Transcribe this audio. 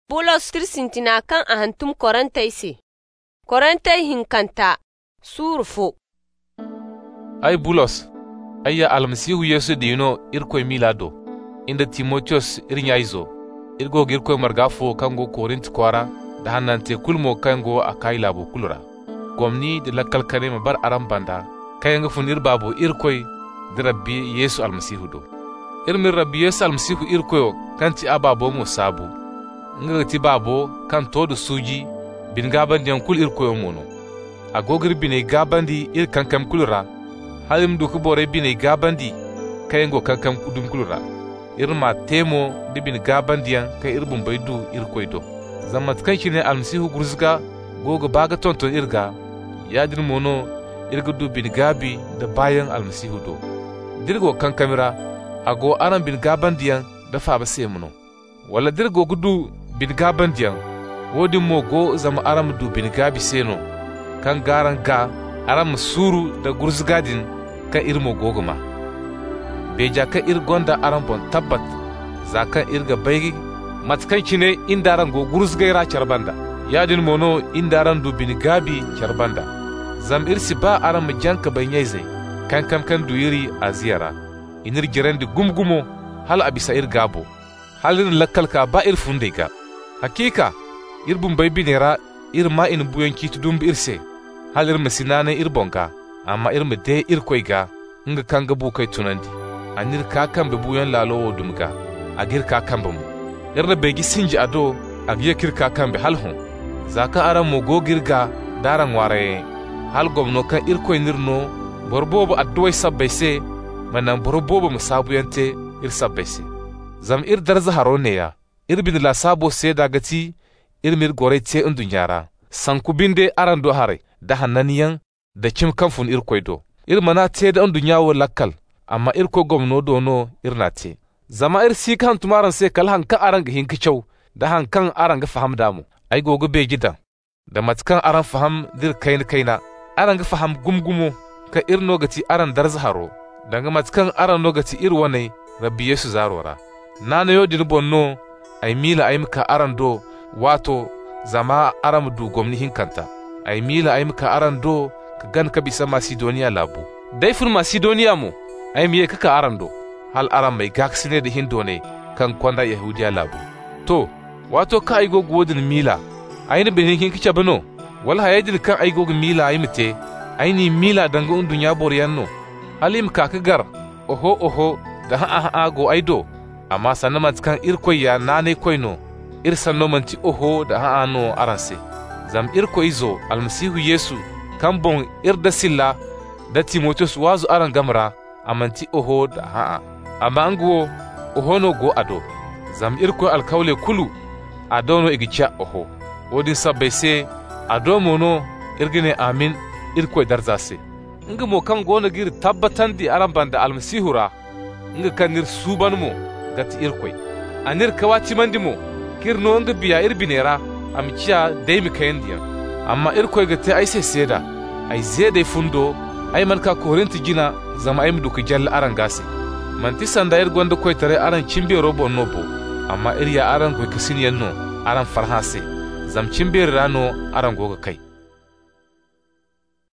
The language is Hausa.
Bulos tirsintina kan a hantum Korintaisi. Korintai hinkanta surfo. Ai Bulos, ayya almasihu Yesu dino irkoy milado. Inda Timotheus irnyaizo. Irgo girkoy margafo kango Korint kwara da hannante kulmo kango akai labo kulura. Gomni de lakkal kane mabar aram banda. Kayanga funir babo irkoy da Rabbi Yesu almasihu do. Irmin Rabbi Yesu almasihu irkoyo kanti ababo mo sabu. Ngati babo kan todo suji bin gabandi yankul irkoyo mono. Agogir bine gabandi ir kankam kulura. Halim duku bore bine gabandi kayango kankam kudum kulura. Irma temo di bin gabandi yan kay irbun baydu irkoydo. Zamat kan shine almasihu gurzga gogo baga tonton irga yadin mono irga du bin gabi da bayan almasihu do. Dirgo kankamira ago aran bin gabandi yan da fa ba sai mono. Wala dirgo gudu bin gabandi yan wodi mo go zama aram du bin gabi seno kan garan ga aram suru da gurzgadin ka irmo gogoma. Beja ka irgonda aram bon tabbat zaka irga baygi matkan cine indaran go gurzgaira charbanda yadin mono indaran du bin gabi charbanda zam irsi ba aram janka banyaize kan duyiri a ziyara inir jirandi gumgumo hal abisa irgabo halin lakkalka ba irfundega hakika irbun baybinera irma in buyanki tudum irse halir masinane irbonga amma irma de irkoiga nga kanga bukai tunandi anir ka kambe buyan lalo dumga agir ka kambe mu irna begi sinji ado agiye kirka kambe halhon zaka aran mo gogirga daran ware hal gomno kan irkoi nirno borbobo adduwai sabbaise manan borbobo musabuyante ir sabbaise zam ir darza harone ya irbin la sabo se dagati irmir gore te undunyara sanku binde aran do hare da hannaniyan da kim kanfun irkoido irmana te da undunyawo lakkal amma irko gomno dono irna te zama ir si kan tumaran se kal hanka aran ga hinkicau da hankan aran ga faham damu ai gogo be gidan da matkan aran faham dir kaina aran ga faham gumgumo ka irno gati aran darza haro daga matkan aran no gati ir wane Rabbi Yesu zarora nana yo dir bonno ai mila ai muka aran do wato zama aram du gomni hinkanta ai mila ai muka aran do ka gan ka bisa Macedonia labu dai fur Macedonia mu ai miye kaka aran do hal aran mai gaksine da hindo ne kan kwanda Yahudiya labu to wato ka ai gogo wodin mila ai ne bin hinkice bano wal hayadin kan ai gogo mila ai mute ai ni mila danga undunya boryanno halim ka gar oho da ha go aido amma sanamat kan irkoya nane koino irsanno manti oho da ha ano aranse zam irko izo almasihu Yesu kan bon irda silla da Timotheus wazu aran gamra amanti oho da ha amma ango oho no go ado zam irko alkawle kulu adono igicha oho wodi sabese adomo no irgine amin irko darzase nga mo kan gona gir tabbatan di aran banda almasihura nga kanir subanmo gati irkoy anir kawaci mandimo kirno nga biya irbinera amciya daymi kayandiyan amma irkoy gati ai sai seda ai zede fundo ai manka korinti gina zama ai muduku jall aran gase manti sanda ir gonda koy tare aran cimbe robo nobo amma irya aran koy kasiniyan no aran farhase zam cimbe rano aran goga kai